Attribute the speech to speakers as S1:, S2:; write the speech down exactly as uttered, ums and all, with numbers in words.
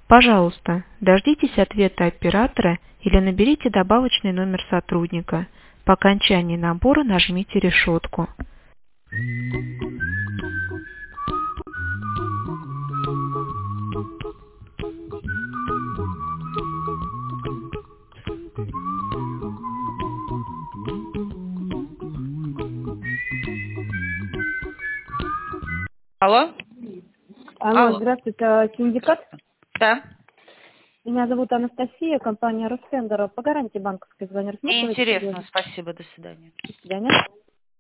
S1: Пожалуйста, дождитесь ответа оператора или наберите добавочный номер сотрудника. По окончании набора нажмите решетку.
S2: Алло?
S3: Алло,
S2: Алло.
S3: здравствуйте, а, синдикат.
S2: Да.
S3: Меня зовут Анастасия, компания Ростендер. По гарантии банковской звоню.
S2: Не
S3: Рассматриваете?
S2: интересно, спасибо, до свидания.
S3: До свидания.